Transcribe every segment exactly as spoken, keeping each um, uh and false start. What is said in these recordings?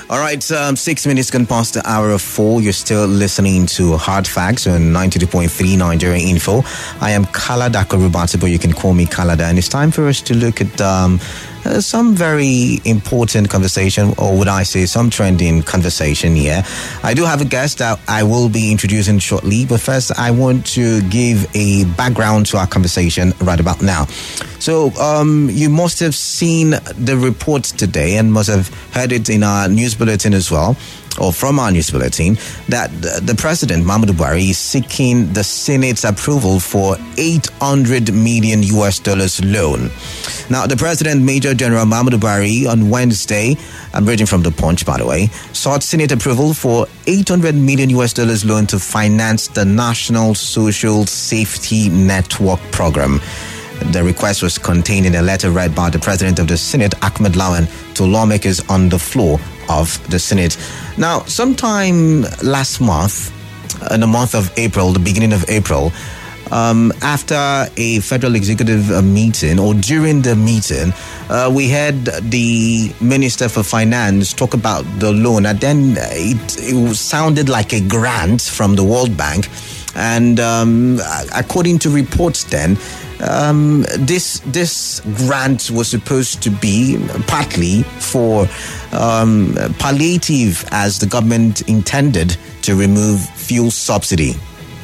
All right, um, six minutes gone past the hour of four. You're still listening to Hard Facts on ninety-two point three Nigeria Info. I am Kalada Korubati, but you can call me Kalada. And it's time for us to look at um, uh, some very important conversation, or would I say some trending conversation here. I do have a guest that I will be introducing shortly, but first I want to give a background to our conversation right about now. So um, you must have seen the report today and must have heard it in our news bulletin as well, or from our news bulletin, that the President, Muhammadu Buhari, is seeking the Senate's approval for eight hundred million U S dollars loan. Now, the President, Major General Muhammadu Buhari, on Wednesday, I'm reading from the Punch, by the way, sought Senate approval for eight hundred million U S dollars loan to finance the National Social Safety Network program. The request was contained in a letter read by the President of the Senate, Ahmed Lawan, to lawmakers on the floor of the Senate. Now, sometime last month, in the month of April, the beginning of April, um, after a federal executive uh, meeting, or during the meeting, uh, we had the Minister for Finance talk about the loan, and then it, it sounded like a grant from the World Bank. And um, according to reports then, um, this this grant was supposed to be partly for um, palliative, as the government intended to remove fuel subsidy.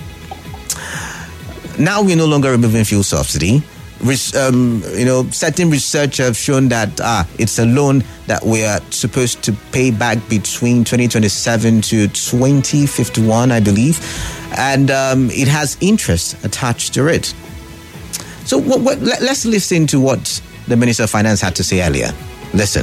Now we're no longer removing fuel subsidy. Um, you know, certain research have shown that ah, it's a loan that we are supposed to pay back between twenty twenty-seven to twenty fifty-one, I believe, and um, it has interest attached to it. So what, what, let, let's listen to what the Minister of Finance had to say earlier. Listen.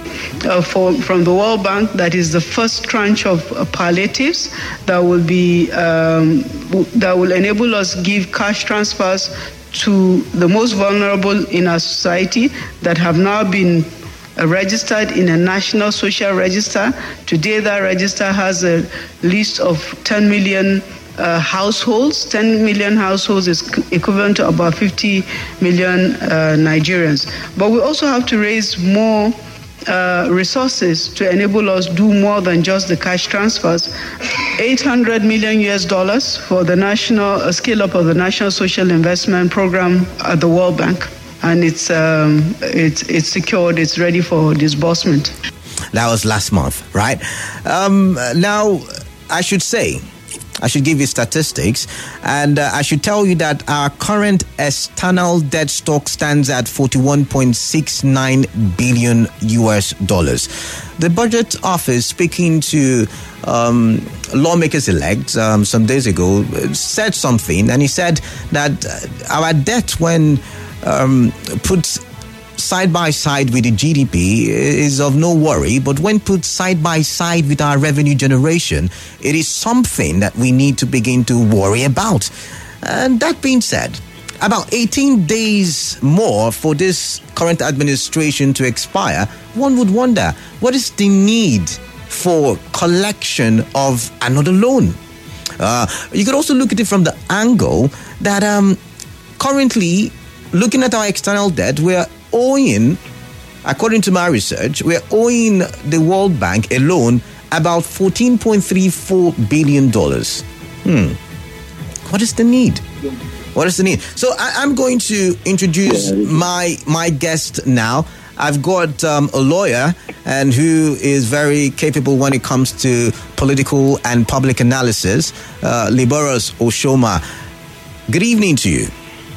Uh, for, from the World Bank, that is the first tranche of uh, palliatives that will be um, w- that will enable us give cash transfers to the most vulnerable in our society that have now been uh, registered in a national social register. Today, that register has a list of ten million uh, households. ten million households is c- equivalent to about fifty million uh, Nigerians. But we also have to raise more Uh, resources to enable us do more than just the cash transfers. eight hundred million U S dollars for the national uh, scale up of the National Social Investment Program at the World Bank, and it's um, it's it's secured. It's ready for disbursement. That was last month, right? Um, now, I should say. I should give you statistics, and uh, I should tell you that our current external debt stock stands at forty-one point six nine billion U S dollars. The Budget Office, speaking to um, lawmakers-elect um, some days ago, said something, and he said that our debt, when um, put side by side with the G D P, is of no worry, but when put side by side with our revenue generation, it is something that we need to begin to worry about. And that being said, about eighteen days more for this current administration to expire, one would wonder, what is the need for collection of another loan? Uh, you could also look at it from the angle that um, currently, looking at our external debt, we're owing, according to my research, we're owing the World Bank alone about fourteen point three four billion dollars. Hmm. What is the need? What is the need? So I, I'm going to introduce my my guest now. I've got um, a lawyer and who is very capable when it comes to political and public analysis, uh, Liboros Oshoma. Good evening to you.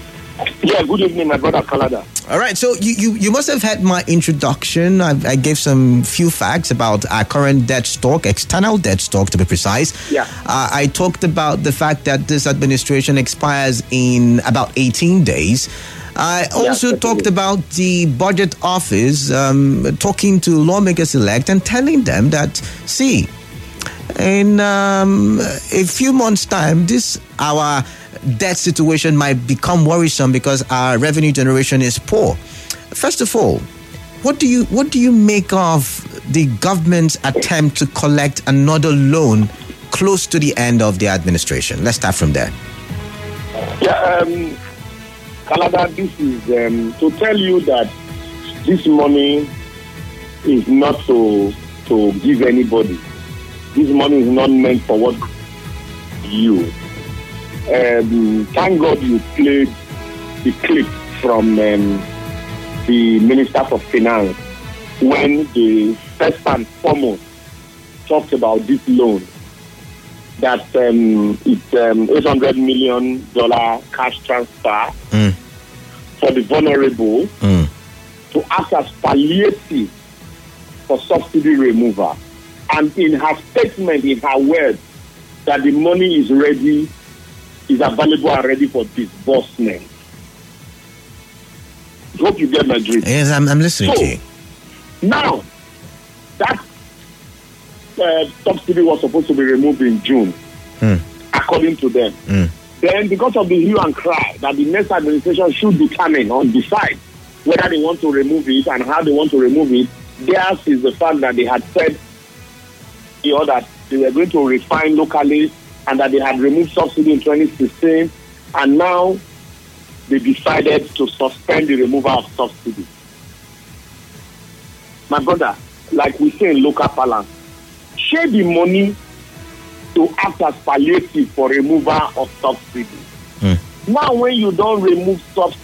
Yeah, good evening, my brother Kalada. All right, so you, you, you must have had my introduction. I, I gave some few facts about our current debt stock, external debt stock to be precise. Yeah. Uh, I talked about the fact that this administration expires in about eighteen days. I also yeah, talked about the Budget Office um, talking to lawmakers-elect and telling them that, see, in um, a few months' time, this our debt situation might become worrisome because our revenue generation is poor. First of all, what do you what do you make of the government's attempt to collect another loan close to the end of the administration? Let's start from there. Yeah, um, Kalada, this is um, to tell you that this money is not to to give anybody. This money is not meant for what you. Um, thank God you played the clip from um, the Minister for Finance when the first and foremost talked about this loan, that um, it's um, eight hundred million dollars cash transfer mm. for the vulnerable Mm. to act as palliative for subsidy removal. And in her statement, in her words, that the money is ready, is available and ready for disbursement. Hope you get my drift. Yes, I'm, I'm listening so, to you. Now, that uh, subsidy was supposed to be removed in June, Mm. according to them. Mm. Then, because of the hue and cry that the next administration should determine or decide whether they want to remove it and how they want to remove it, theirs is the fact that they had said, you know, that they were going to refine locally and that they had removed subsidy in twenty sixteen, and now they decided to suspend the removal of subsidy. My brother, like we say in local parlance, share the money to act as palliative for removal of subsidy. Mm. Now, when you don't remove subsidy,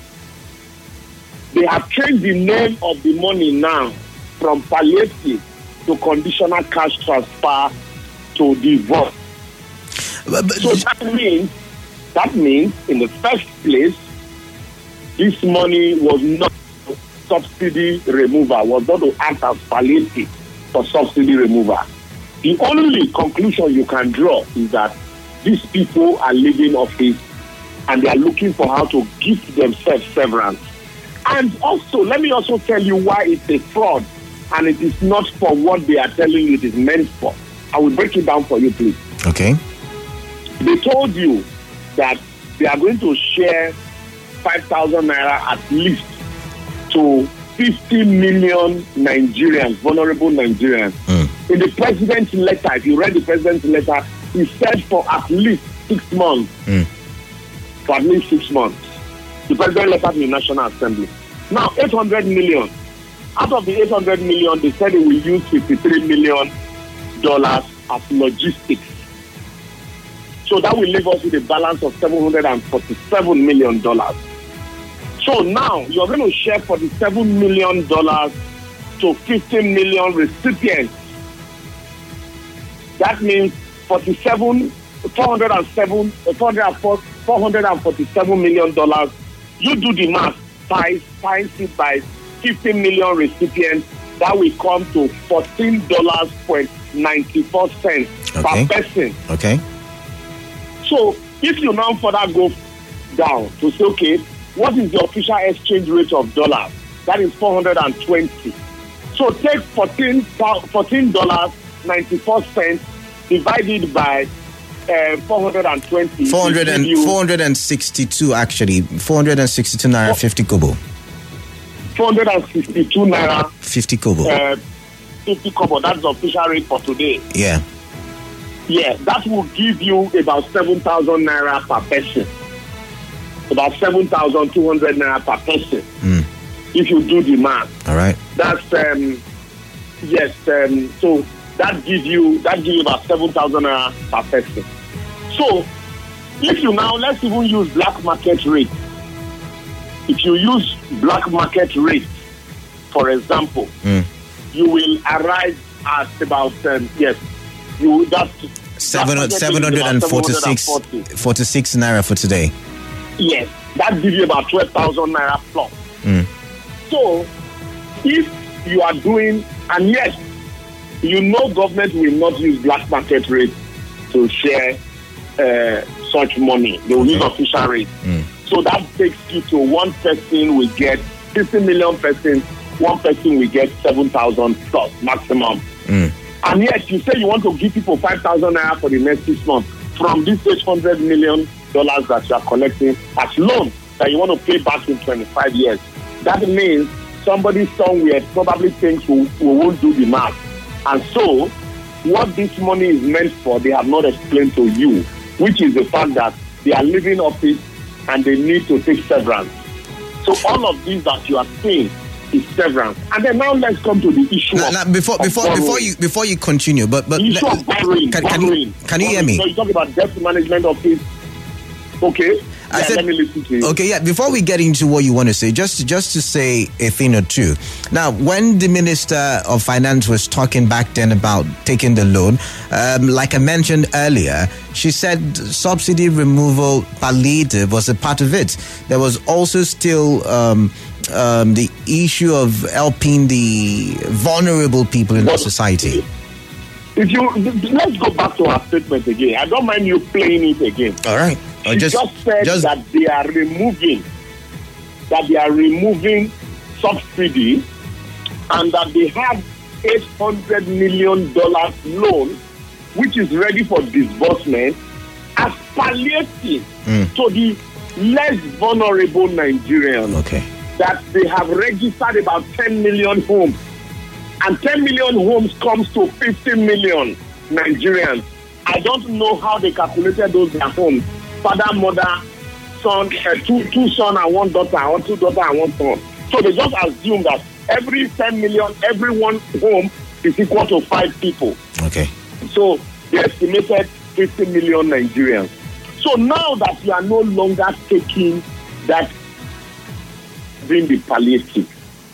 they have changed the name of the money now from palliative to conditional cash transfer to divorce. But, but, So that means, that means, in the first place, this money was not subsidy removal, was not to act as palliative for subsidy removal. The only conclusion you can draw is that these people are leaving office and they are looking for how to give themselves severance. And also, let me also tell you why it's a fraud and it is not for what they are telling you it is meant for. I will break it down for you, please. okay. They told you that they are going to share five thousand naira at least to fifty million Nigerians, vulnerable Nigerians. Mm. In the president's letter, if you read the president's letter, he said for at least six months. Mm. For at least six months. The president letter to the National Assembly. Now, eight hundred million. Out of the eight hundred million, they said they will use fifty-three million dollars as logistics. So that will leave us with a balance of seven hundred forty-seven million dollars. So now you're going to share forty-seven million dollars to fifteen million recipients. That means forty-seven, four hundred seven, four hundred forty-seven million dollars. You do the math, times, times it by fifteen million recipients. That will come to fourteen dollars and ninety-four cents Okay. per person. Okay. So if you now further go down to say, okay, what is the official exchange rate of dollars? That is four hundred twenty. So take fourteen dollars and ninety-four cents divided by uh, four hundred twenty. four hundred and, four hundred sixty-two actually. four hundred sixty-two naira, fifty kobo. four hundred sixty-two naira, fifty kobo. uh, fifty kobo. That's the official rate for today. Yeah. Yeah, that will give you about seven thousand naira per person. About seven thousand two hundred naira per person. Mm. If you do the math. All right. That's, um, yes, um, so that gives you, that gives you about seven thousand naira per person. So, if you now, let's even use black market rate. If you use black market rate, for example, Mm. you will arrive at about, um, yes, you that's Seven, seven hundred forty-six, forty-six naira for today. Yes, that gives you about twelve thousand naira plus. Mm. So, if you are doing, and yes, you know government will not use black market rate to share uh, such money. They will Okay. use official rate. Mm. So that takes you to one person will get fifty million persons, one person will get seven thousand plus maximum. Mm. And yet you say you want to give people five thousand naira for the next six months from this eight hundred million dollars that you are collecting as loan that you want to pay back in twenty-five years. That means somebody somewhere probably thinks we, we won't do the math. And so what this money is meant for, they have not explained to you, which is the fact that they are leaving office and they need to take severance. So all of these that you are seeing is severance. And then now let's come to the issue now, of, now, before of before borrowing. before you before you continue, but but the issue let, of borrowing, can, borrowing. can you can you hear me? So you talk about debt management office. Okay. I yeah, said, let me listen to you. Okay, yeah. Before we get into what you want to say, just just to say a thing or two. Now, when the Minister of Finance was talking back then about taking the loan, um, like I mentioned earlier, she said subsidy removal palliative was a part of it. There was also still um, um, the issue of helping the vulnerable people in our society. If you let's go back to our statement again. I don't mind you playing it again. All right. She just, just said just, that they are removing that they are removing subsidy and that they have eight hundred million dollars loan which is ready for disbursement as palliative mm. to the less vulnerable Nigerians. Okay. That they have registered about ten million homes. And ten million homes comes to fifty million Nigerians. I don't know how they calculated those their homes. Father, mother, son, uh, two two sons and one daughter, or two daughters and one son. So they just assume that every ten million, every one home is equal to five people. Okay. So they estimated fifty million Nigerians. So now that you are no longer taking that, being the palliative.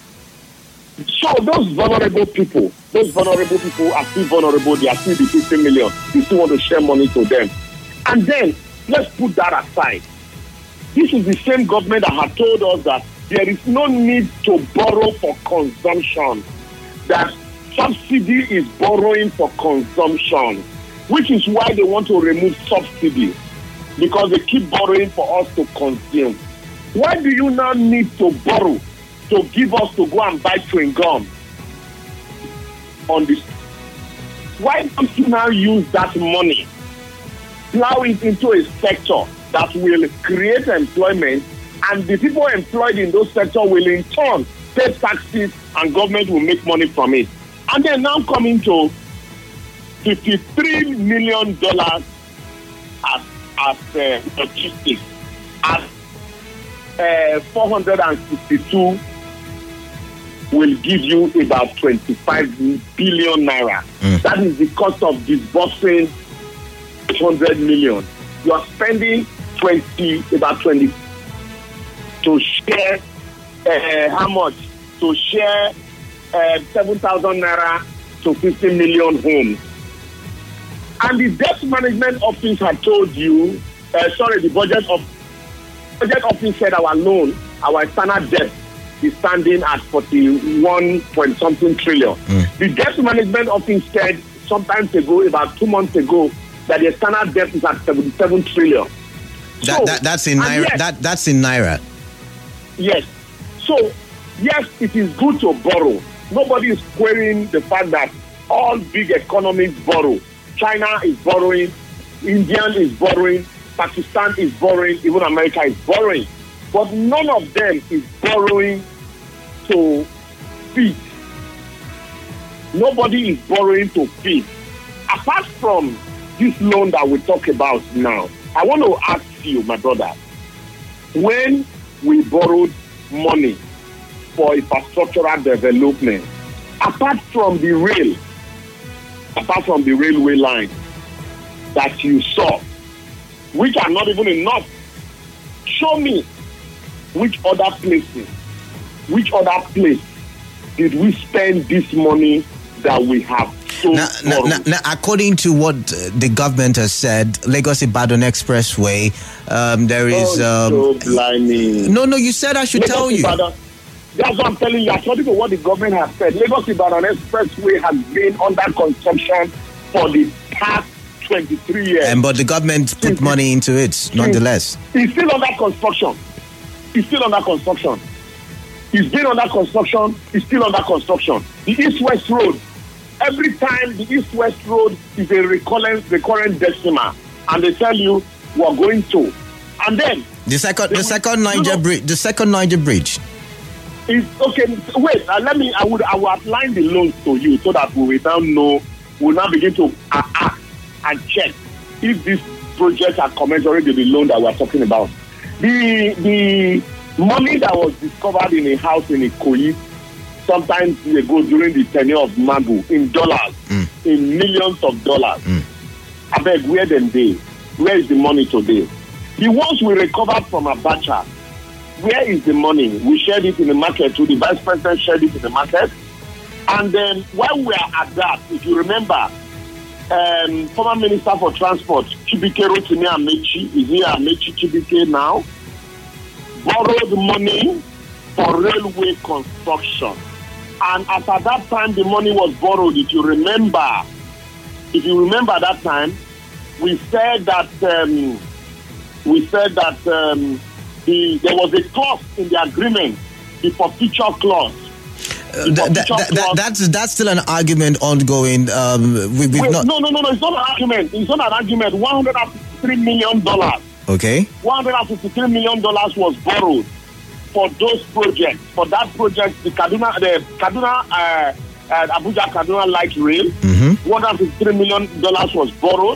So those vulnerable people, those vulnerable people are still vulnerable. They are still the fifty million. You still want to share money to them. And then, let's put that aside. This is the same government that had told us that there is no need to borrow for consumption. That subsidy is borrowing for consumption, which is why they want to remove subsidy, because they keep borrowing for us to consume. Why do you now need to borrow to give us to go and buy chewing gum on this? Why don't you now use that money, plow it into a sector that will create employment, and the people employed in those sectors will in turn pay taxes and government will make money from it? And they're now coming to fifty-three million dollars as, as uh, logistics, as uh, four hundred sixty-two will give you about twenty-five billion naira. Mm. That is the cost of disbursing eight hundred million. You are spending twenty, about twenty to share uh, how much? To share uh, seven thousand naira to fifty million homes. And the debt management office had told you, uh, sorry, the budget of budget office said our loan, our standard debt is standing at forty-one point something trillion. Mm. The debt management office said sometimes ago, about two months ago, that the standard debt is at seventy-seven trillion. That, so, that, that's in naira. Yes, that that's in naira. Yes. So yes, it is good to borrow. Nobody is querying the fact that all big economies borrow. China is borrowing, India is borrowing, Pakistan is borrowing, even America is borrowing. But none of them is borrowing to feed. Nobody is borrowing to feed. Apart from this loan that we talk about now, I want to ask you, my brother, when we borrowed money for infrastructural development, apart from the rail, apart from the railway line that you saw, which are not even enough, show me which other places, which other place did we spend this money that we have. So now, now, now, now, according to what the government has said, Lagos-Ibadan Expressway, um, there is... Oh, um, so no, no, you said I should Lagos tell you. Ibadan, that's what I'm telling you. According to what the government has said, Lagos-Ibadan Expressway has been under construction for the past twenty-three years. And but the government put money into it, nonetheless. It's still under construction. It's still under construction. It's been under construction. It's still under construction. The East-West Road, every time the East-West Road is a recurrent, recurrent decimal, and they tell you we're going to, and then the second, the second Niger bridge, the second Niger bridge. Is okay. Wait, uh, let me. I would. I will outline the loans to you so that we will now know. We will now begin to uh, ask and check if these projects are commensurate with the loan that we are talking about. The the money that was discovered in a house in Ikoyi sometimes ago during the tenure of Magu in dollars, mm. in millions of dollars. Mm. I beg, where them they? Where is the money today? The ones we recovered from Abacha, where is the money? We shared it in the market too. The vice president shared it in the market. And then while we are at that, if you remember, um, former Minister for Transport, Chibike Rotimi Amechi, is here Amechi Chibike now, borrowed money for railway construction. And as at that time, the money was borrowed. If you remember, if you remember that time, we said that um, we said that um, the, there was a clause in the agreement, the forfeiture clause. Uh, that, that, that, that's that's still an argument ongoing. Um, we, Wait, not... No, no, no, no. It's not an argument. It's not an argument. One hundred fifty-three million dollars. Okay. One hundred fifty-three million dollars was borrowed for those projects. For that project, the Kaduna, the Kaduna, uh, uh, Abuja Kaduna Light Rail. Mm-hmm. One hundred fifty-three million dollars was borrowed.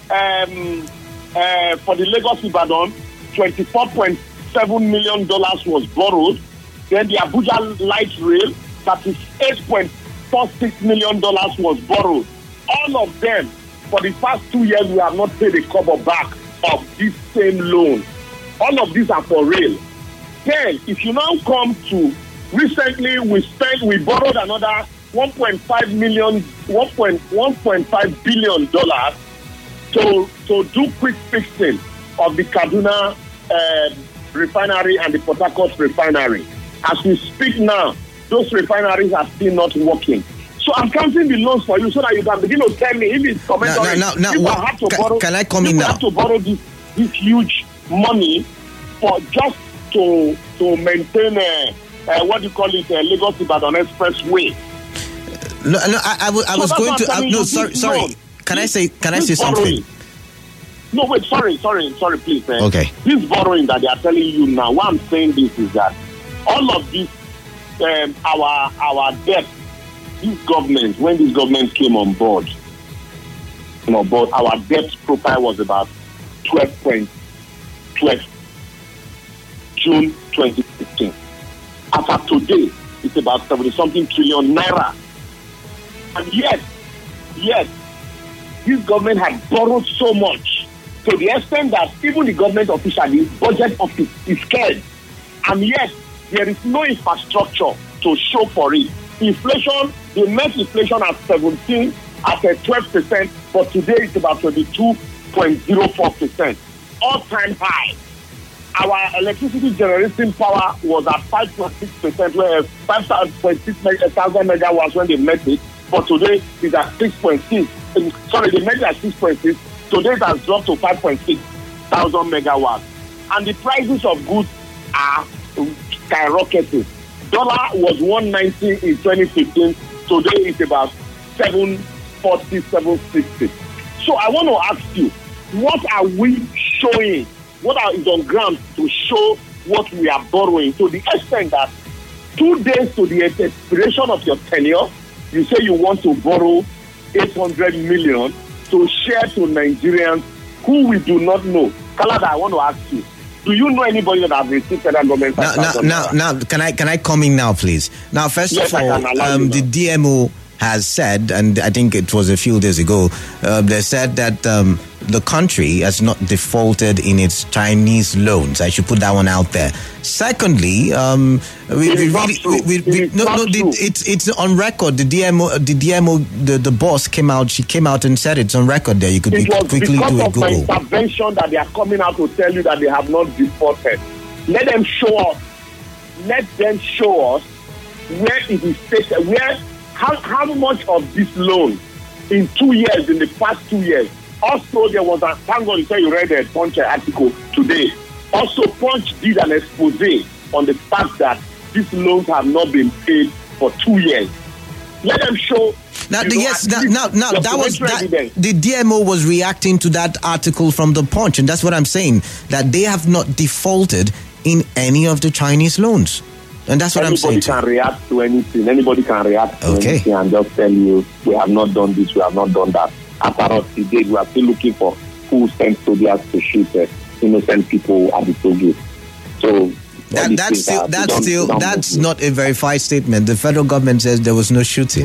Um, uh, for the Lagos Ibadan, twenty-four point seven million dollars was borrowed. Then the Abuja Light Rail, thirty-eight point four six million dollars was borrowed. All of them, for the past two years, we have not paid a kobo back of this same loan. All of these are for real. Then, if you now come to, recently we spent, we borrowed another one point five million, one point five billion dollars to, to do quick fixing of the Kaduna uh, refinery and the Port Harcourt refinery. As we speak now, those refineries are still not working. So I'm counting the loans for you so that you can begin to tell me if it's commensurate. Now, now, now, if what, I have to can, borrow, can I come in if now? I have to borrow this, this huge money for just to to maintain a, uh, what do you call it, a Lagos Ibadan Expressway. No, no, I, I, w- I so was going to. Uh, no, you, sorry, sorry. Loan, can this, I say? Can I say borrowing. something? No, wait. Sorry, sorry, sorry. Please. Man. Okay. This borrowing that they are telling you now. Why I'm saying this is that all of this, um, our our debt, this government, when this government came on board, came on board, our debt profile was about twelve point twelve. June twenty fifteen. As of today, it's about seventy something trillion naira. And yet, yet, this government had borrowed so much to the extent that even the government officially, budget office is scared. And yet, there is no infrastructure to show for it. Inflation, the net inflation at seventeen, at a twelve percent, but today it's about twenty-two point zero four percent. All-time high. Our electricity generating power was at five point six percent, where five point six thousand megawatts when they met it, but today it's at six point six. Sorry, they met it at six point six. Today it has dropped to five point six thousand megawatts. And the prices of goods are skyrocketing. Dollar was one ninety in twenty fifteen. Today it's about seven forty, seven sixty. So I want to ask you, what are we showing? What are, is on ground to show what we are borrowing to the extent that two days to the expiration of your tenure, you say you want to borrow eight hundred million to share to Nigerians who we do not know. Kalada, I want to ask you, do you know anybody that has received federal government? Now, now, now, now, can I can I come in now, please? Now, first yes, of all, um, the D M O has said, and I think it was a few days ago, uh, they said that um, the country has not defaulted in its Chinese loans. I should put that one out there. Secondly, um, we, we really, we, we, we, no, no, the, it's it's on record. The D M O, the D M O, the, the boss came out. She came out and said it's on record. There, you could it be, quickly do a Google. It was because of my intervention that they are coming out to tell you that they have not defaulted. Let them show us. Let them show us where it is stated. Where how how much of this loan in two years, in the past two years. Also, there was a, thank God you said you read a Punch article today. Also, Punch did an expose on the fact that these loans have not been paid for two years. Let them show. Now, the, yes, now, now, now that was that, the D M O was reacting to that article from the Punch, and that's what I'm saying, that they have not defaulted in any of the Chinese loans. And that's what Anybody I'm saying. Anybody can react to anything. Anybody can react to okay. anything and just tell you, we have not done this, we have not done that. After all, today, we are still looking for who sent soldiers to shoot uh, innocent people at the toll gate. So That, that's still, that's still, that's not a verified statement. The federal government says there was no shooting.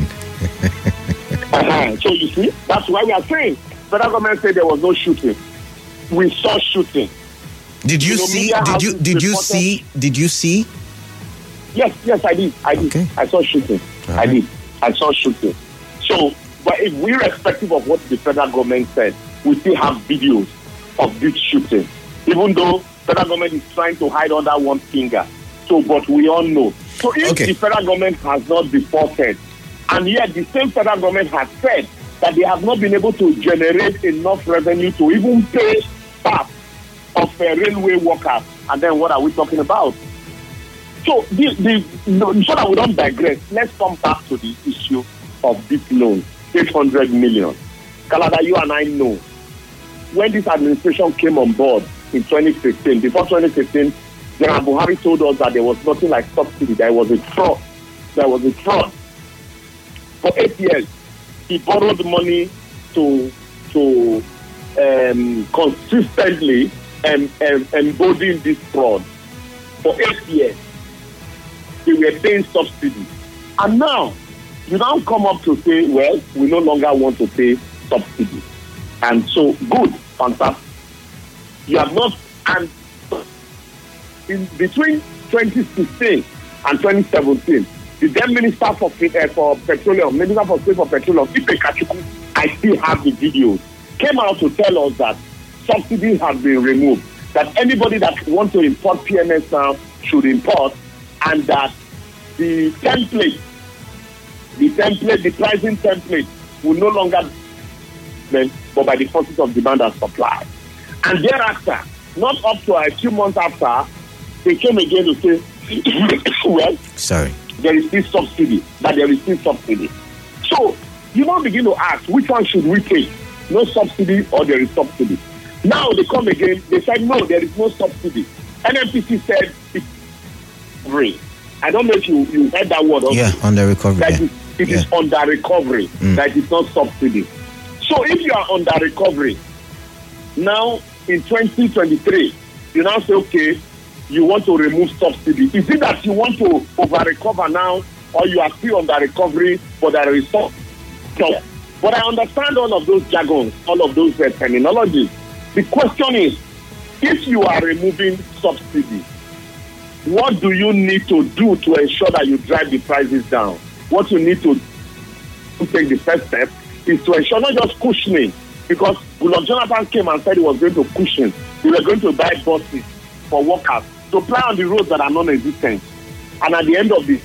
uh-huh. So you see, that's why we are saying federal government said there was no shooting. We saw shooting. Did you, you know, see? Did you? Did you see? Did you see? Yes, yes, I did. I did. Okay. I saw shooting. Right. I did. I saw shooting. So, but if we, irrespective of what the federal government said, we still have videos of this shooting, even though federal government is trying to hide under one finger. So, but we all know. So, if okay. the federal government has not defaulted, and yet the same federal government has said that they have not been able to generate enough revenue to even pay staff of uh, railway workers, and then what are we talking about? So, the, the, so that we don't digress, let's come back to the issue of this loan, eight hundred million. Kalada, you and I know, when this administration came on board in twenty fifteen, before twenty fifteen, General Buhari told us that there was nothing like subsidy, there was a fraud. There was a fraud. For eight years, he borrowed money to, to um, consistently um, um, embody this fraud. For eight years. They were paying subsidy. And now, you now come up to say, well, we no longer want to pay subsidy. And so, good, fantastic. You have not, and in between twenty sixteen and twenty seventeen, the then Minister for, uh, for Petroleum, Minister for State for Petroleum, Ipe Kachuku, I still have the videos, came out to tell us that subsidies have been removed, that anybody that wants to import P M S now should import, and that the template, the template, the pricing template will no longer be but by the forces of demand and supply. And thereafter, not up to a few months after, they came again to say, well, sorry, there is still subsidy, that there is still subsidy. So you now begin to ask, which one should we take? No subsidy or there is subsidy? Now they come again, they said, no, there is no subsidy. N M P C said, it's recovery. I don't know if you, you heard that word. Yeah, under recovery. That yeah. is, it yeah. is under recovery. Mm. That is not subsidy. So if you are under recovery, now in twenty twenty-three, you now say, okay, you want to remove subsidy. Is it that you want to over-recover now, or you are still under recovery, but there is subsidy? So, but I understand all of those jargons, all of those uh, terminologies. The question is, if you are removing subsidy, what do you need to do to ensure that you drive the prices down? What you need to take the first step is to ensure not just cushioning, because Goodluck Jonathan came and said he was going to cushion. We were going to buy buses for workers to ply on the roads that are non-existent. And at the end of this,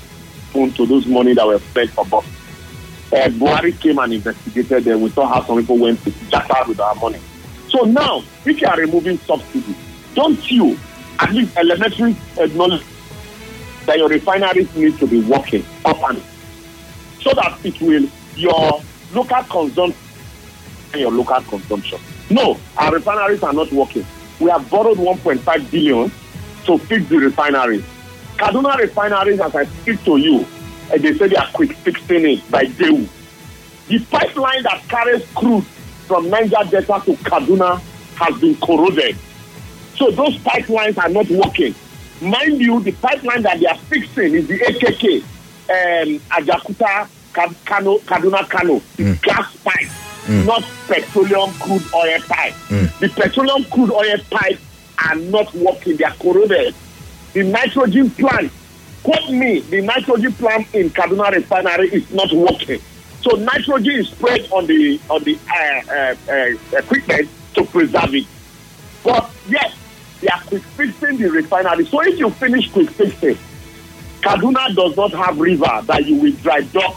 to those money that were spent for buses, uh, Buhari came and investigated them. We saw how some people went to jackpot with our money. So now, if you are removing subsidy, don't you at least elementary acknowledge that your refineries need to be working up and so that it will, your local consumption and your local consumption. No, our refineries are not working. We have borrowed one point five billion to fix the refineries. Kaduna refineries, as I speak to you, and they say they are quick fixing it by Dewu. The pipeline that carries crude from Niger Delta to Kaduna has been corroded. So those pipelines are not working. Mind you, the pipeline that they are fixing is the A K K, um, Ajakuta, Kano, Kaduna Kano, mm. gas pipe, mm. not petroleum crude oil pipe. Mm. The petroleum crude oil pipes are not working, they are corroded. The nitrogen plant, quote me, the nitrogen plant in Kaduna refinery is not working. So nitrogen is sprayed on the on the uh, uh, uh, equipment to preserve it. But yes, they are quick fixing the refinery. So if you finish quick fixing, Kaduna does not have river that you will dry dock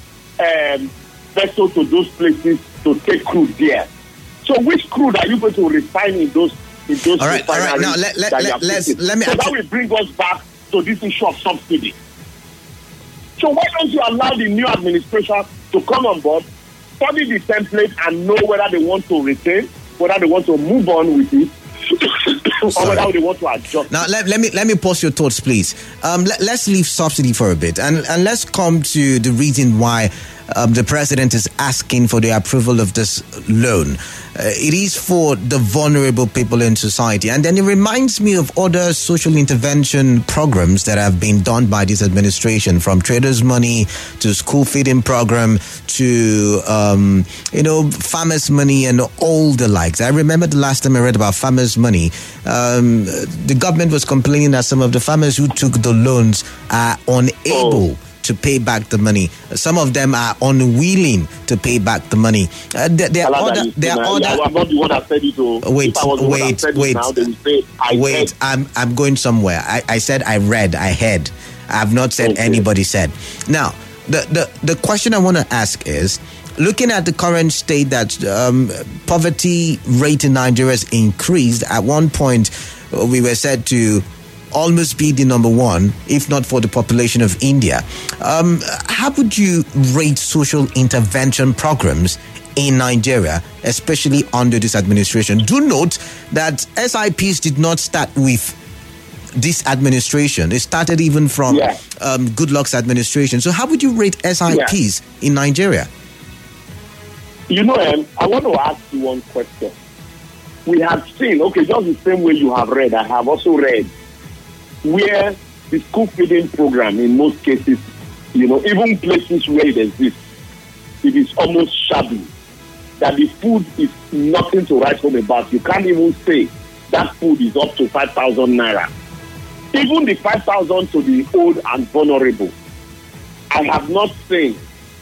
um, vessels to those places to take crude there. So which crude are you going to refine in those in those all right, refineries? All right, now let, let, let, let's, let me... So that will bring us back to this issue of subsidy. So why don't you allow the new administration to come on board, study the template and know whether they want to retain, whether they want to move on with it, or whether they want to adjust. Now, let, let me let me pause your thoughts, please. Um, let, let's leave subsidy for a bit, and, and let's come to the reason why um, the president is asking for the approval of this loan. Uh, it is for the vulnerable people in society. And then it reminds me of other social intervention programs that have been done by this administration, from Traders Money to school feeding program to, um, you know, Farmers Money and all the likes. I remember the last time I read about Farmers Money, um, the government was complaining that some of the farmers who took the loans are unable oh. to pay back the money. Some of them are unwilling to pay back the money. Uh, there, there are other. There are other. I'm not the one that said it. Though. Wait, wait, wait. Now, say, wait. Heard. I'm I'm going somewhere. I, I said I read. I heard. I have not said okay. anybody said. Now, the the the question I want to ask is, looking at the current state that um, poverty rate in Nigeria has increased. At one point, we were said to almost be the number one, if not for the population of India. Um, how would you rate social intervention programs in Nigeria, especially under this administration? Do note that S I Ps did not start with this administration. It started even from yeah. um, Goodluck's administration. So how would you rate S I Ps yeah. in Nigeria? You know, um, I want to ask you one question. We have seen, okay, just the same way you have read, I have also read, where the school feeding program, in most cases, you know, even places where it exists, it is almost shabby. That the food is nothing to write home about. You can't even say that food is up to five thousand naira. Even the five thousand to the old and vulnerable, I have not seen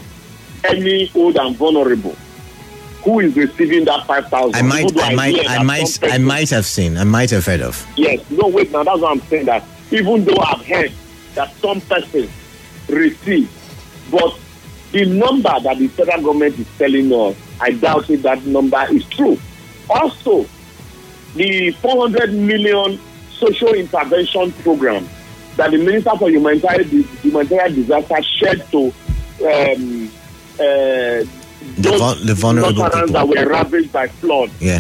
any old and vulnerable who is receiving that five thousand. I might, I might, I might, I might have seen, I might have heard of. Yes, no, wait, now that's what I'm saying. That even though I've heard that some persons receive, but the number that the federal government is telling us, I doubt if that number is true. Also, the four hundred million social intervention program that the Minister for Humanitarian, Humanitarian Disaster shared to um, uh, the, vo- the vulnerable people that were ravaged by flood. Yeah.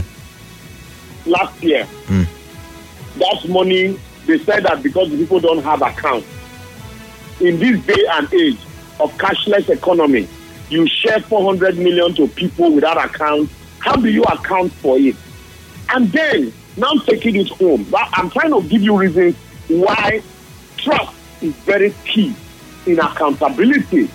Last year, mm. that money, they said that because the people don't have accounts. In this day and age of cashless economy, you share four hundred million to people without accounts. How do you account for it? And then, now taking it home, I'm trying to give you reasons why trust is very key in accountability.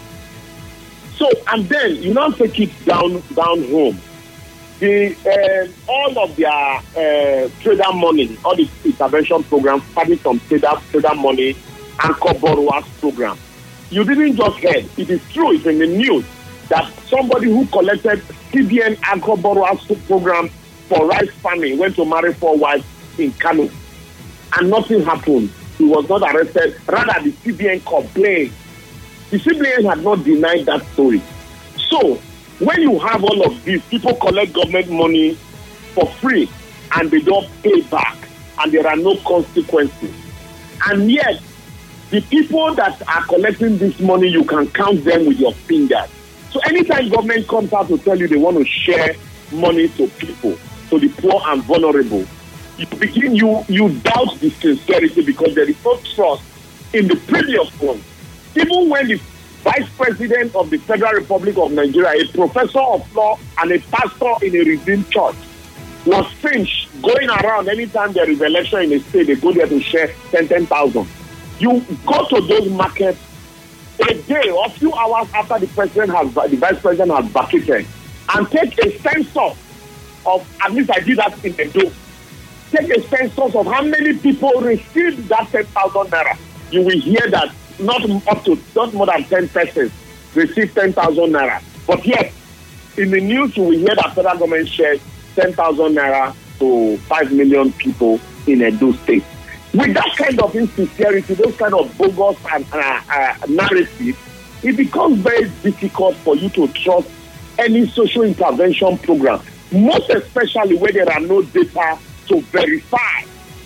So, and then you now take it down down home. The uh, all of their uh, trader money, all the intervention programs, starting from trader trader money, anchor borrowers program. You didn't just hear. It is true. It's in the news that somebody who collected C B N anchor borrowers program for rice farming went to marry four wives in Kano, and nothing happened. He was not arrested. Rather, the C B N complained. The C B N had not denied that story. So, when you have all of these, people collect government money for free and they don't pay back, and there are no consequences. And yet, the people that are collecting this money, you can count them with your fingers. So, anytime government comes out to tell you they want to share money to people, to the poor and vulnerable, you begin, you, you doubt the sincerity because there is no trust in the previous one. Even when the Vice President of the Federal Republic of Nigeria, a professor of law and a pastor in a redeemed church, was finished going around anytime there is election in a state, they go there to share ten, ten thousand. You go to those markets a day or a few hours after the president has, the Vice President has vacated, and take a census of, at least I did that in the do, take a census of how many people received that ten thousand naira. You will hear that not up to, not more than ten persons receive ten thousand naira. But yet, in the news, you will hear that federal government shares ten thousand naira to five million people in Edo State. With that kind of insincerity, those kind of bogus and, uh, uh, narrative, it becomes very difficult for you to trust any social intervention program, most especially where there are no data to verify.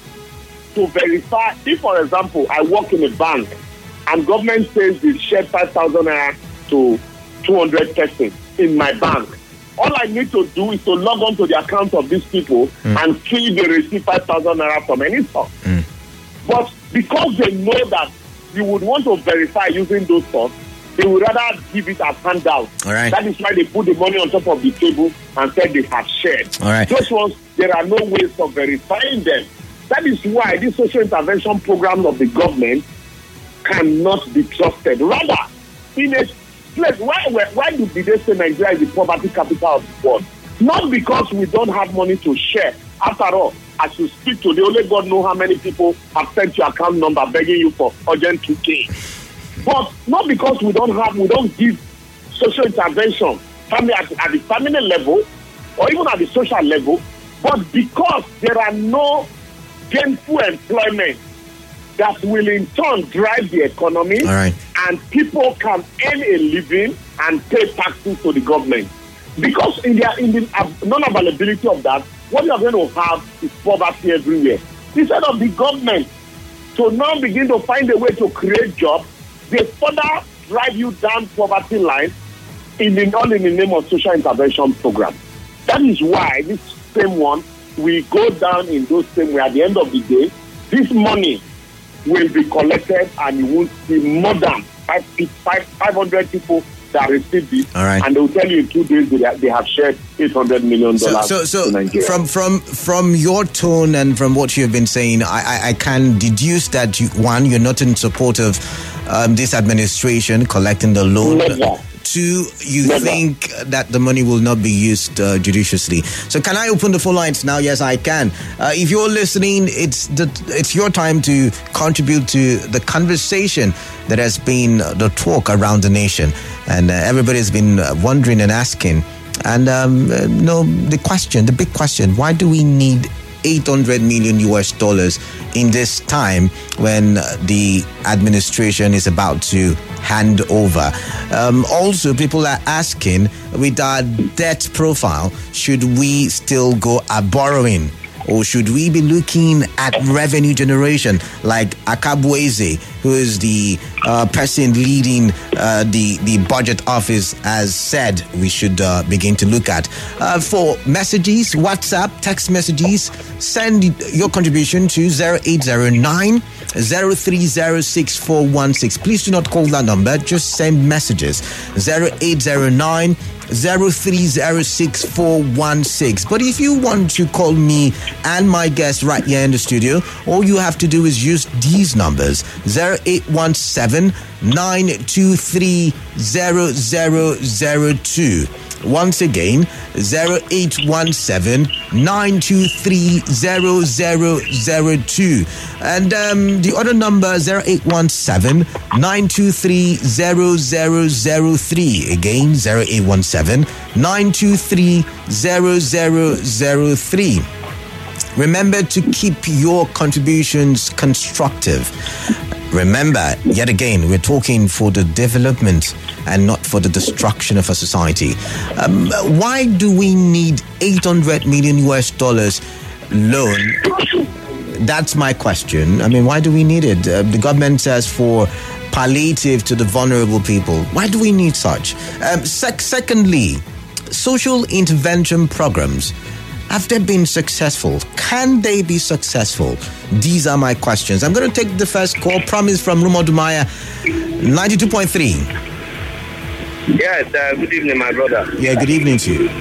To verify, if, for example, I work in a bank and government says they shared five thousand naira to two hundred persons in my bank, All I need to do is to log on to the account of these people mm. and see they receive five thousand naira from any source. Mm. But because they know that you would want to verify using those sources, they would rather give it as handout. All right. That is why they put the money on top of the table and said they have shared. All right. Those ones, there are no ways of verifying them. That is why these social intervention programs of the government cannot be trusted. Rather, in a place, why, why do they say Nigeria is the poverty capital of the world? Not because we don't have money to share. After all, as you speak today, only God knows how many people have sent your account number begging you for urgent two K. But not because we don't have, we don't give social intervention family at, at the family level or even at the social level, but because there are no gainful employment that will in turn drive the economy. All right. And people can earn a living and pay taxes to the government. Because in the, in the non-availability of that, what you are going to have is poverty everywhere. Instead of the government to now begin to find a way to create jobs, they further drive you down poverty line in the, all in the name of social intervention program. That is why this same one will go down in those same way. At the end of the day, this money will be collected and you will see more than five, five, five hundred people that receive this. All right. And they will tell you in two days they, they have shared eight hundred million dollars. So, so, to Nigeria. from from from your tone and from what you have been saying, I, I, I can deduce that you, one, you're not in support of um, this administration collecting the loan. Never. Two, you Never. think that the money will not be used uh, judiciously. So can I open the phone lines now? Yes, I can. Uh, if you're listening, it's the it's your time to contribute to the conversation that has been the talk around the nation. And uh, everybody's been wondering and asking. And, um, uh, you know, the question, the big question, why do we need eight hundred million U S dollars in this time when the administration is about to hand over? Um, also, people are asking, with our debt profile, should we still go at borrowing? Or should we be looking at revenue generation like Akabweze, who is the uh, person leading uh, the, the budget office, has said we should uh, begin to look at? Uh, for messages, WhatsApp, text messages, send your contribution to zero eight zero nine, zero three zero six four one six. Please do not call that number, just send messages. zero eight zero nine, zero three zero six four one six. But if you want to call me and my guest right here in the studio, all you have to do is use these numbers: zero eight one seven, nine two three, zero zero zero two. Once again, zero eight one seven, nine two three, zero zero zero two. And um, the other number, zero eight one seven, nine two three, zero zero zero three. Again, zero eight one seven, nine two three, zero zero zero three. Remember to keep your contributions constructive. Remember, yet again, we're talking for the development and not for the destruction of a society. Um, why do we need eight hundred million U S dollars loan? That's my question. I mean, why do we need it? Uh, the government says for palliative to the vulnerable people. Why do we need such? Um, sec- secondly, social intervention programs. Have they been successful? Can they be successful? These are my questions. I'm going to take the first call. Promise from Rumodumaya, ninety-two point three. Yes, uh, good evening, my brother. Yeah, good evening to you.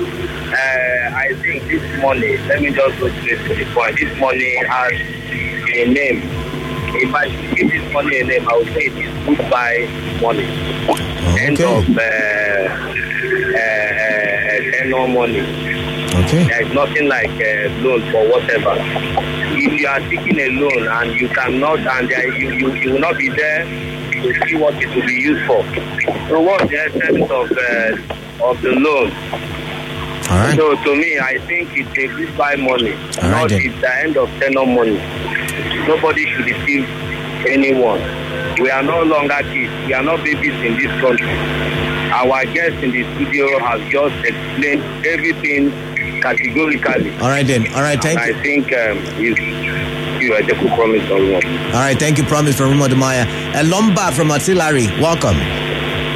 Uh, I think this money, let me just go straight to the point. This money has a name. If I should give this money a name, I would say it is goodbye money. Okay. End of uh, uh, uh, tenor money. Okay. There is nothing like a loan for whatever. If you are taking a loan and you cannot, and there, you, you, you will not be there to see what it will be used for. So what's the essence of, uh, of the loan? All right. So to me, I think it's a goodbye money, All right, not then. it's the end of tenor money. Nobody should deceive anyone. We are no longer kids. We are not babies in this country. Our guest in the studio has just explained everything categorically. All right, then. All right, thank and you. I think um, you, you are the good promise on one. All right, thank you, Promise from Rumodumaya. And Lomba from Artillery, welcome.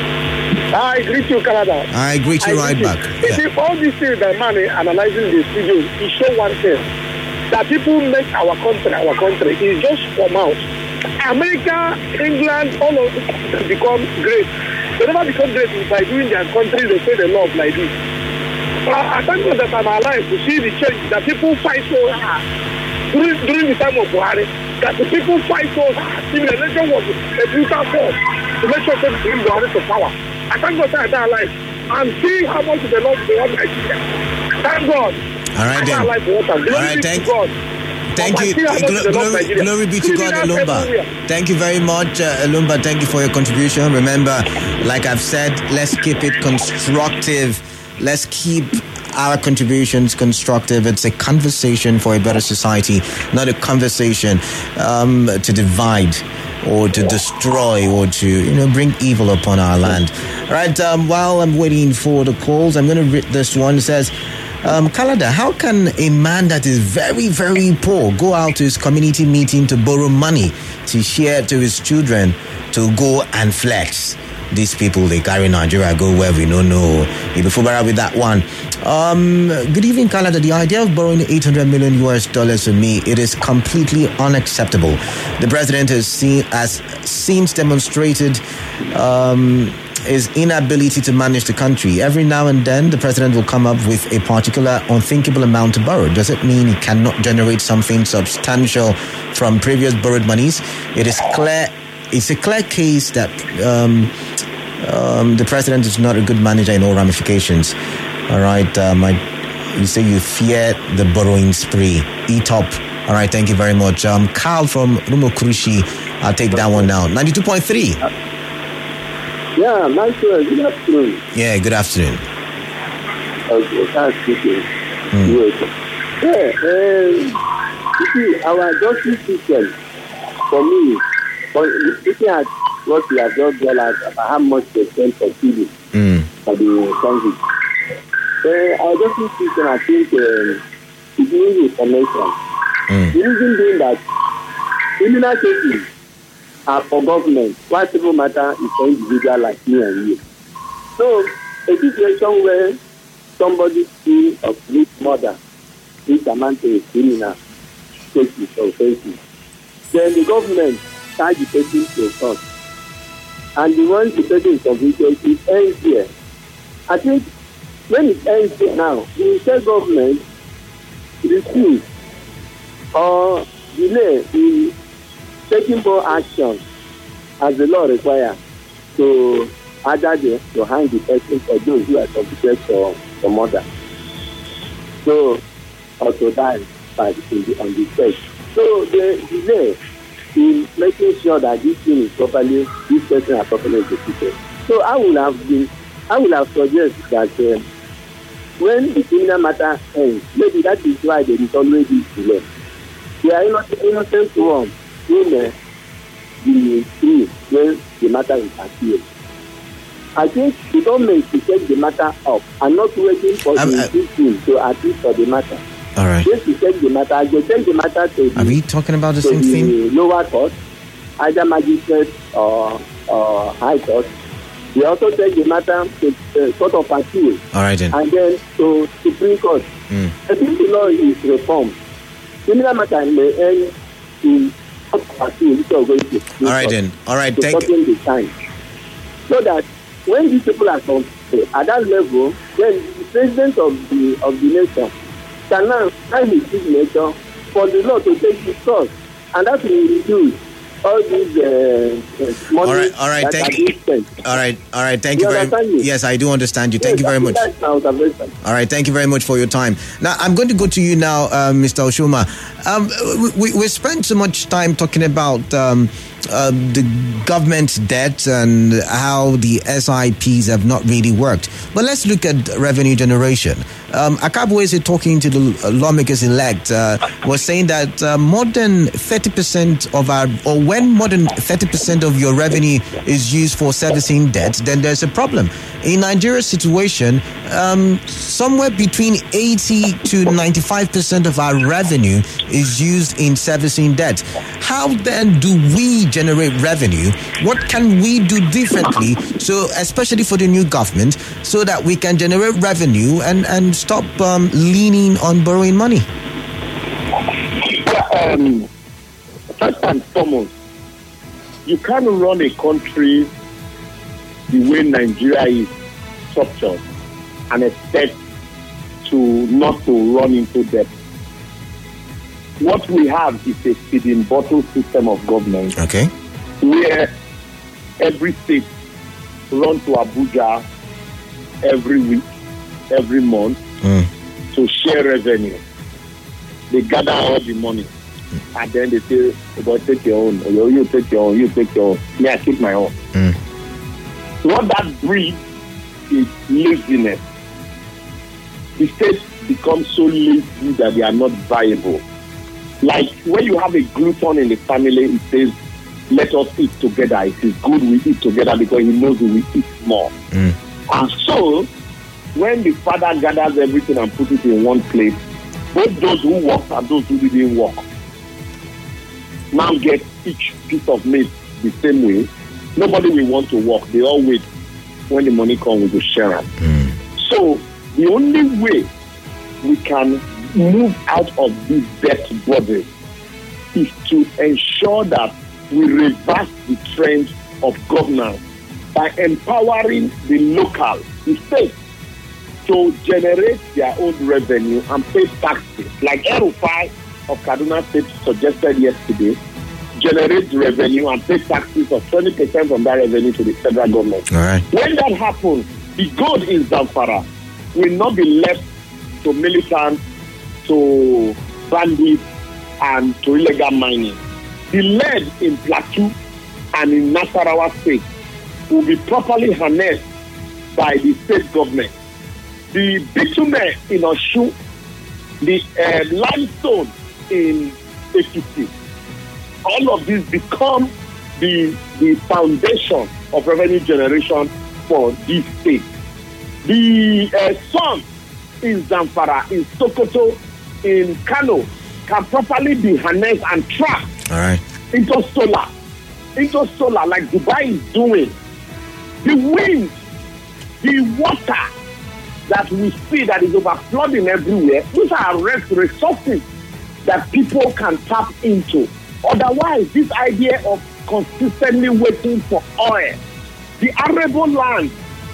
I greet you, Canada. I greet you I right greet back. You yeah. see, all these things that man is analyzing the studio, it show one thing. That people make our country, our country is just for mouth. America, England, all of them become great. They never become great by doing their country, they say they love like this. But I thank God that I'm alive to see the change, that people fight so hard. During, during the time of Buhari, that the people fight so hard. The nation was a brutal force to make sure they bring Buhari to power. I thank God that I'm alive and see how much they love the one Nigeria. Thank God. All right, then. All right, thank you. Thank you. Glory, glory be to God, Elumba. Thank you very much, uh, Elumba. Thank you for your contribution. Remember, like I've said, let's keep it constructive. Let's keep our contributions constructive. It's a conversation for a better society, not a conversation um, to divide or to destroy or to, you know, bring evil upon our land. All right, um, while I'm waiting for the calls, I'm going to read this one. It says, Um, Kalada, how can a man that is very, very poor go out to his community meeting to borrow money to share to his children to go and flex? These people, they carry Nigeria, go where we don't know. You'll be familiar with that one. Um, good evening, Kalada. The idea of borrowing eight hundred million U S dollars for me, it is completely unacceptable. The president has seen, has since demonstrated um, his inability to manage the country. Every now and then, the president will come up with a particular unthinkable amount to borrow. Does it mean he cannot generate something substantial from previous borrowed monies? It is clear. It's a clear case that um, um, the president is not a good manager in all ramifications. All right, um, I, you say you fear the borrowing spree. Eat up. All right, thank you very much. Um, Carl from Rumukurushi, I'll take that one now. ninety-two point three. Yeah, nice to good afternoon. Yeah, good afternoon. Okay, thanks, you. Mm. Yeah, um, you see, our justice system, for me, but looking at what we have just done about how much they spend for killing mm. for the country. Uh, our justice system, I think, uh, is needs a connection. Mm. The reason being that criminal cases are for government, what civil matter is for individual like me and you. So, a situation where somebody steals or commits murder, this amount of criminal cases or offenses, then the government charge the person to a court. And the one the person is convicted, it ends here. I think when it ends here now, the state government refuse or delay in taking more action as the law requires to either the, to hang the person for those who are convicted for, for murder. So, or to die by the, on the stage. So, the delay in making sure that this thing is properly, this person are properly executed. So, I would have been, I would have suggested that um, when the criminal matter ends, maybe that is why there is always this delay. They are innocent, innocent ones in uh, the free when the matter is appealed. I think the government should take the matter up and not waiting for um, the victim to appeal for the matter. All right. They should take the matter. They take the matter to the, are we talking about the same the thing? Lower court, either magistrate or, or high court. They also take the matter to the court of appeal. All right then. And then to Supreme Court. Mm. I think the law is reformed. Similar matter may end in court of appeal. All right then. All right. To thank you. The time. So that when these people are convicted at that level, then the president of the of the nation can now sign his signature for the law to take its course, and that will reduce all these uh, uh, money. All right, all right, thank you. All right, all right, thank you, you very much. Yes, I do understand you. Thank yes, you very much. All right, thank you very much for your time. Now, I'm going to go to you now, uh, Mister Oshoma. Um, we we spent so much time talking about um, uh, the government's debt and how the S I Ps have not really worked. But let's look at revenue generation. Um, Akabweze, talking to the lawmakers elect, uh, was saying that uh, more than thirty percent of our, or when more than thirty percent of your revenue is used for servicing debt, then there's a problem. In Nigeria's situation, um, somewhere between eighty to ninety-five percent of our revenue is used in servicing debt. How then do we generate revenue, what can we do differently, so especially for the new government, so that we can generate revenue and, and stop um, leaning on borrowing money? Um, first and foremost, you can't run a country the way Nigeria is structured and expect to not to run into debt. What we have is a feeding bottle system of government. Okay. Where every state runs to Abuja every week, every month mm. to share revenue. They gather all the money. Mm. And then they say, "Boy, take your own. You, you take your own. You take your own. Me, I keep my own." Mm. What that breeds is laziness. The states become so lazy that they are not viable. Like when you have a glutton in the family, it says, "Let us eat together. It is good we eat together because he knows we will eat more." Mm. And so, when the father gathers everything and puts it in one place, both those who worked and those who didn't work now get each piece of meat the same way. Nobody will want to work. They all wait. When the money comes, we will share it. Mm. So, the only way we can move out of this debt burden is to ensure that we reverse the trend of governance by empowering the local, the state, to generate their own revenue and pay taxes. Like El-Rufai of Kaduna State suggested yesterday, generate revenue and pay taxes of twenty percent from that revenue to the federal government. All right. When that happens, the gold in Zamfara will not be left to militants, to bandits, and to illegal mining. The lead in Plateau and in Nasarawa State will be properly harnessed by the state government. The bitumen in Osun, the uh, limestone in Ekiti, all of these become the, the foundation of revenue generation for this state. The uh, sun in Zamfara, in Sokoto, in Kano can properly be harnessed and trapped All right. into solar, into solar like Dubai is doing. The wind, the water that we see that is overflowing everywhere, these are resources that people can tap into. Otherwise, this idea of consistently waiting for oil, the arable land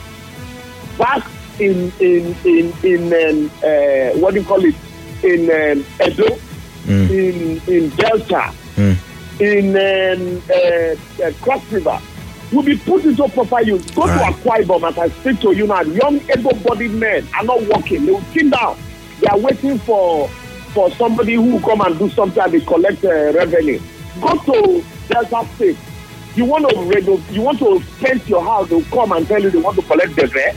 back in in in in um, uh, what do you call it, in um, Edo, mm. in in Delta, mm. in um, uh, uh, Cross River, will be put into proper use. Go All to right. Akwa Ibom, as I speak to you now, young able-bodied men are not working. They will sit down. They are waiting for for somebody who will come and do something and they collect uh, revenue. Go to Delta State. You want to reno- you want to paint your house, they'll come and tell you they want to collect the rent.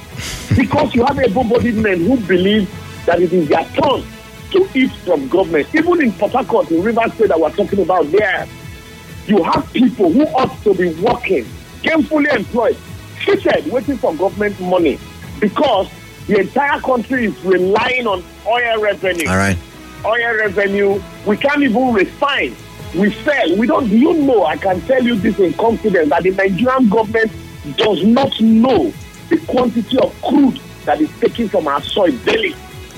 Because you have able-bodied men who believe that it is their turn to eat from government. Even in Port Harcourt, in Rivers State that we're talking about there, you have people who ought to be working, gainfully employed, seated, waiting for government money, because the entire country is relying on oil revenue. All right. Oil revenue, we can't even refine. We sell. We don't, do you know, I can tell you this in confidence, that the Nigerian government does not know the quantity of crude that is taken from our soil daily.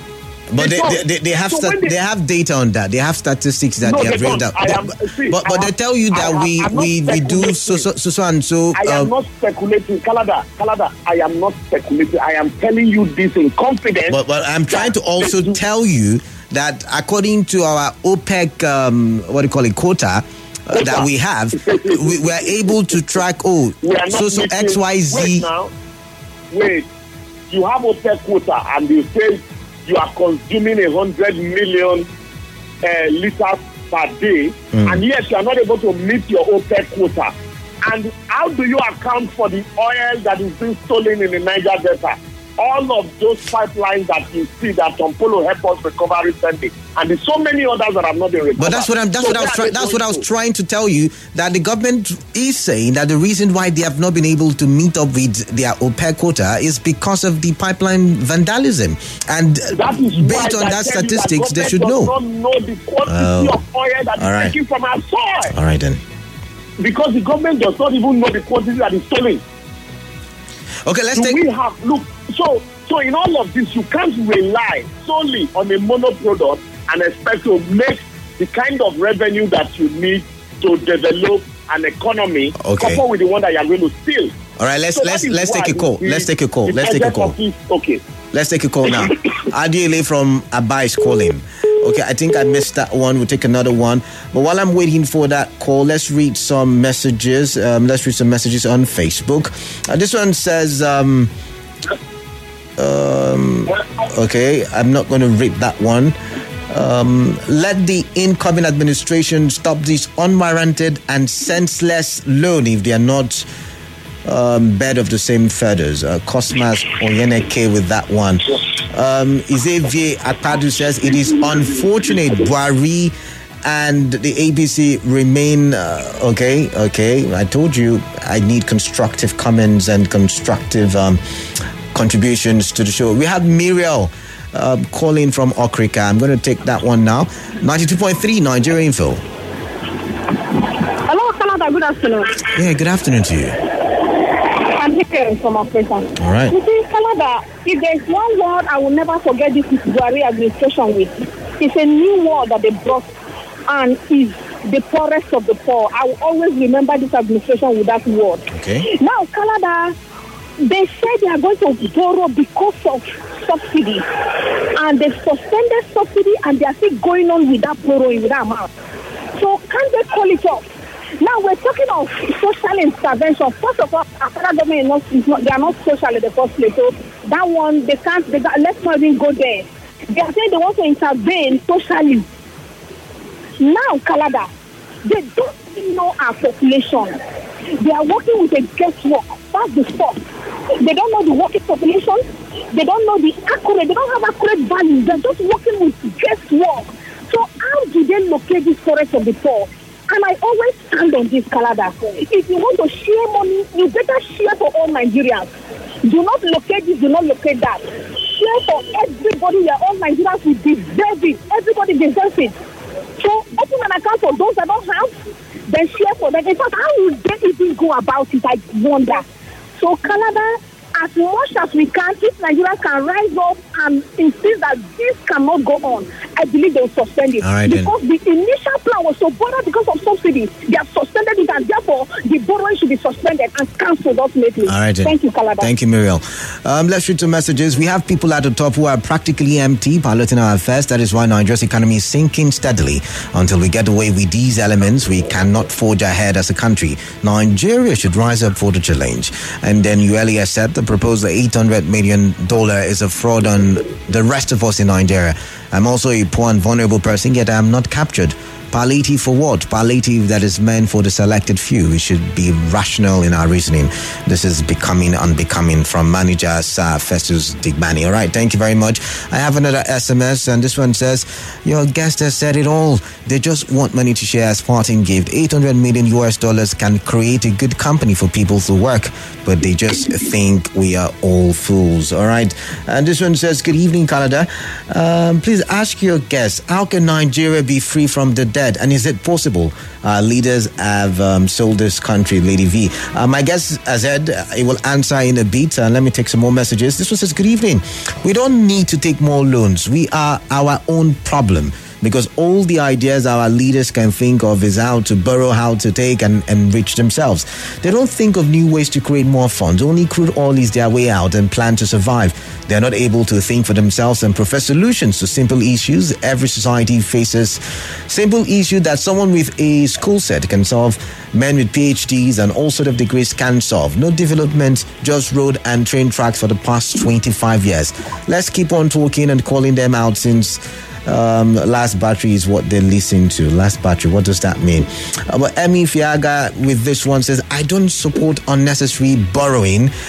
But they, they, they, they have so sta- they, they have data on that. They have statistics that no, they have they written don't. down. I am, But, see, but, but I they tell you that am, we, we, we do so, so so so and so. I am uh, not speculating, Kalada. Kalada, I am not speculating. I am telling you this in confidence. But, but I'm trying to also do, tell you that according to our OPEC, um, what do you call it, quota, uh, that we have, we, we are able to track, oh, so so meeting, X Y Z. Wait now. Wait. You have OPEC quota and you say you are consuming a hundred million uh, liters per day, mm. and yet you are not able to meet your OPEC quota. And how do you account for the oil that is being stolen in the Niger Delta? All of those pipelines that you see that Tompolo helped us recover recently, and there's so many others that have not been recovered. But that's what I'm. That's so what I was. Try, that's what I was trying to tell you. That the government is saying that the reason why they have not been able to meet up with their OPEC quota is because of the pipeline vandalism. And that is based on that statistics, that they should does know. Not know the quantity oh. of oil that is right. taken from our soil. All right then. because the government does not even know the quantity that is stolen. Okay, let's Do take... we have, look, so, so in all of this, you can't rely solely on a mono product and expect to make the kind of revenue that you need to develop an economy, okay, coupled with the one that you are going to steal. All right, let's so let's let's take a call. The, let's take a call. Let's take a call. Office, okay. Let's take a call now. Adiele from Aba is calling. Okay, I think I missed that one. We'll take another one. But while I'm waiting for that call, let's read some messages. Um, let's read some messages on Facebook. Uh, this one says, um, um, okay, I'm not going to read that one. Um, let the incoming administration stop this unwarranted and senseless loan if they are not um, bed of the same feathers. Uh, Cosmas Oyeneke with that one. Um, Xavier Akpadu says it is unfortunate Buhari and the A B C remain uh, okay. Okay, I told you I need constructive comments and constructive um, contributions to the show. We have Muriel uh, calling from Okrika. I'm going to take that one now. ninety-two point three Nigeria Info. Hello, Canada. Good afternoon. Yeah, good afternoon to you. I'm here from Africa. All right. You see, Canada, if there's one word I will never forget this Buhari administration with, it's a new word that they brought, and is the poorest of the poor. I will always remember this administration with that word. Okay. Now, Canada, they said they are going to borrow because of subsidy, and they suspended subsidy, and they are still going on with that borrowing with that amount. So, can they call it off? Now we're talking of social intervention. First of all, our federal government is not, is not, they are not social in the first place. So that one, they can't, they got, let's not even go there. They are saying they want to intervene socially. Now, Canada, they don't even know our population. They are working with a guesswork. That's the stuff. They don't know the working population. They don't know the accurate, they don't have accurate values. They're just working with guesswork. So how do they locate this forest of the poor? And I always stand on this, Canada. If you want to share money, you better share for all Nigerians. Do not locate this, do not locate that. Share for everybody, where all Nigerians will deserve it. Everybody deserves it. So open an account for those that don't have, then share for them. In fact, how will they even go about it? I wonder. So Canada, as much as we can, if Nigeria can rise up and insist that this cannot go on, I believe they will suspend it. All right, because then. The initial plan was to borrow because of subsidy. They have suspended it, and therefore the borrowing should be suspended and cancelled ultimately. All right, then. Thank you, Canada. Thank you, Muriel. Um, let's read some messages. We have people at the top who are practically empty, piloting our affairs. That is why Nigeria's economy is sinking steadily. Until we get away with these elements, we cannot forge ahead as a country. Nigeria should rise up for the challenge. And then you earlier said the proposed eight hundred million dollars is a fraud on the rest of us in Nigeria. I'm also a poor and vulnerable person, yet I'm not captured. Palliative for what? Palliative that is meant for the selected few. We should be rational in our reasoning. This is becoming unbecoming from manager Sir Festus Digbani. All right, thank you very much. I have another S M S, and this one says, your guest has said it all. They just want money to share as parting gift. eight hundred million U S dollars can create a good company for people to work, but they just think we are all fools. All right. And this one says, good evening, Canada. Um, please ask your guest, how can Nigeria be free from the debt? And is it possible? Our leaders have um, sold this country, Lady V. Uh, my guest, Azed, it will answer in a bit. Uh, let me take some more messages. This one says, good evening. We don't need to take more loans. We are our own problem. Because all the ideas our leaders can think of is how to borrow, how to take and enrich themselves. They don't think of new ways to create more funds. Only crude oil is their way out and plan to survive. They're not able to think for themselves and profess solutions to simple issues every society faces. Simple issue that someone with a school set can solve. Men with P H Ds and all sort of degrees can solve. No development, just road and train tracks for the past twenty-five years. Let's keep on talking and calling them out since Um, last battery is what they listen to. Last battery, what does that mean? Uh, but Emi Fiaga with this one says, I don't support unnecessary borrowing.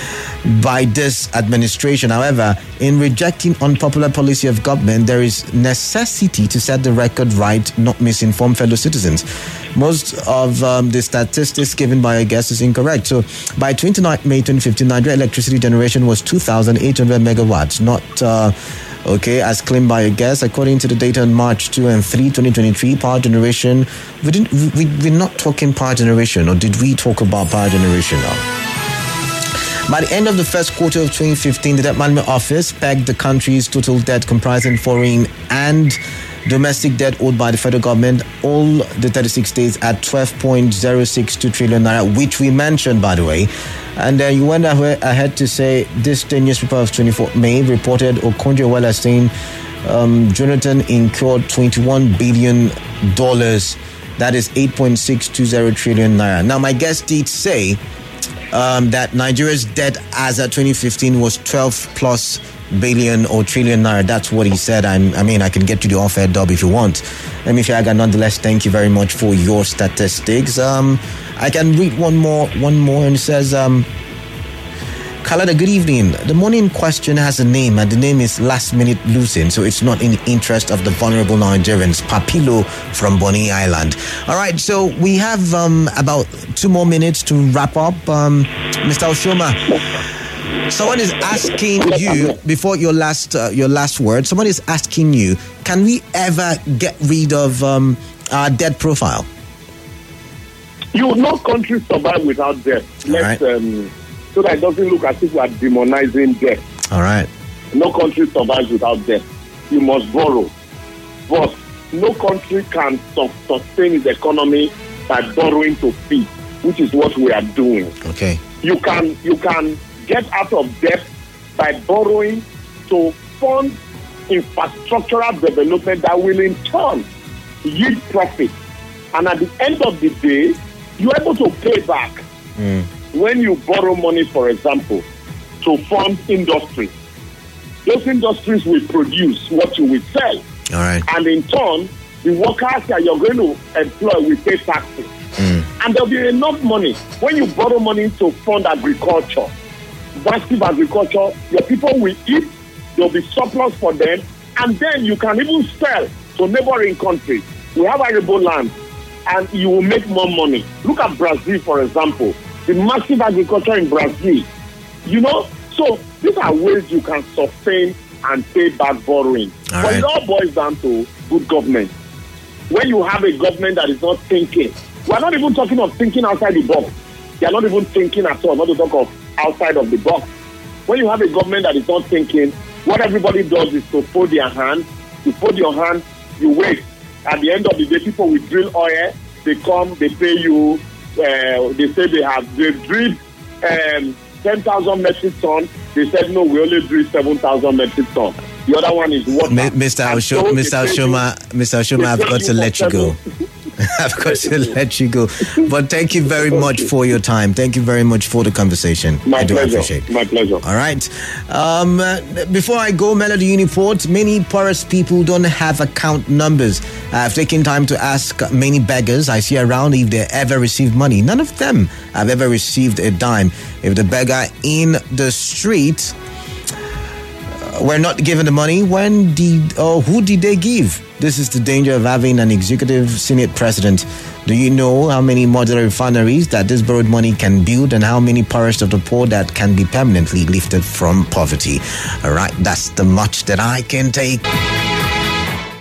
by this administration. However, in rejecting unpopular policy of government, there is necessity to set the record right, not misinform fellow citizens. Most of um, the statistics given by our guest is incorrect. So, by twenty-ninth May twenty fifteen, Nigeria electricity generation was two thousand eight hundred megawatts, not uh, okay, as claimed by a guest. According to the data on March second and third, twenty twenty-three, power generation, we didn't, we, we're not talking power generation, or did we talk about power generation now? By the end of the first quarter of twenty fifteen, the Debt Management Office pegged the country's total debt comprising foreign and domestic debt owed by the federal government, all the thirty-six states, at twelve point zero six two trillion naira, which we mentioned, by the way. And uh, you went ahead to say this day newspaper of twenty-fourth May reported Okonjo-Iweala saying um, Jonathan incurred twenty-one billion dollars. That is eight point six two zero trillion naira. Now, my guest did say um, that Nigeria's debt as of twenty fifteen was twelve plus billion or trillion naira. That's what he said. I'm, I mean, I can get you the off-air dub if you want. Let me share. Nonetheless, thank you very much for your statistics. Um, I can read one more, one more, and it says, um, Kalada, good evening. The morning question has a name, and the name is Last Minute Losing, so it's not in the interest of the vulnerable Nigerians. Papilo from Bonny Island. All right, so we have um, about two more minutes to wrap up. Um, Mister Oshoma, someone is asking you, before your last uh, your last word, someone is asking you, can we ever get rid of um, our debt profile? You no country survive without debt. Let's, right. um, so that it doesn't look as if we are demonizing debt. All right. No country survives without debt. You must borrow. But no country can sustain its economy by borrowing to feed, which is what we are doing. Okay. You can you can get out of debt by borrowing to fund infrastructural development that will in turn yield profit. And at the end of the day, you're able to pay back. Mm. When you borrow money, for example, to fund industry, those industries will produce what you will sell. All right. And in turn, the workers that you're going to employ will pay taxes. Mm. And there'll be enough money. When you borrow money to fund agriculture, massive agriculture, your people will eat, there'll be surplus for them, and then you can even sell to neighboring countries. We have arable land, and you will make more money. Look at Brazil, for example. The massive agriculture in Brazil. You know, so these are ways you can sustain and pay back borrowing. All but right. It all boils down to good government. When you have a government that is not thinking, we're not even talking of thinking outside the box. They are not even thinking at all, not to talk of outside of the box. When you have a government that is not thinking, what everybody does is to fold their hand. You fold your hand, you wait. At the end of the day, people will drill oil. They come, they pay you. Uh, they say they have they drilled um, ten thousand metric tons. They said no, we only drill seven thousand metric tons. The other one is water. Mister Osho, Mister Oshoma, Mister Oshoma, I've got to let you go. I've got to let you go. But thank you very much for your time. Thank you very much for the conversation. My I do pleasure. appreciate it. My pleasure. All right. Um, uh, before I go, Melody Uniport, many poorest people don't have account numbers. I've taken time to ask many beggars I see around if they ever received money. None of them have ever received a dime. If the beggar in the street were not given the money, when did or who did they give? This is the danger of having an executive senate president. Do you know how many modular refineries that this borrowed money can build, and how many poorest of the poor that can be permanently lifted from poverty? All right, that's the much that I can take.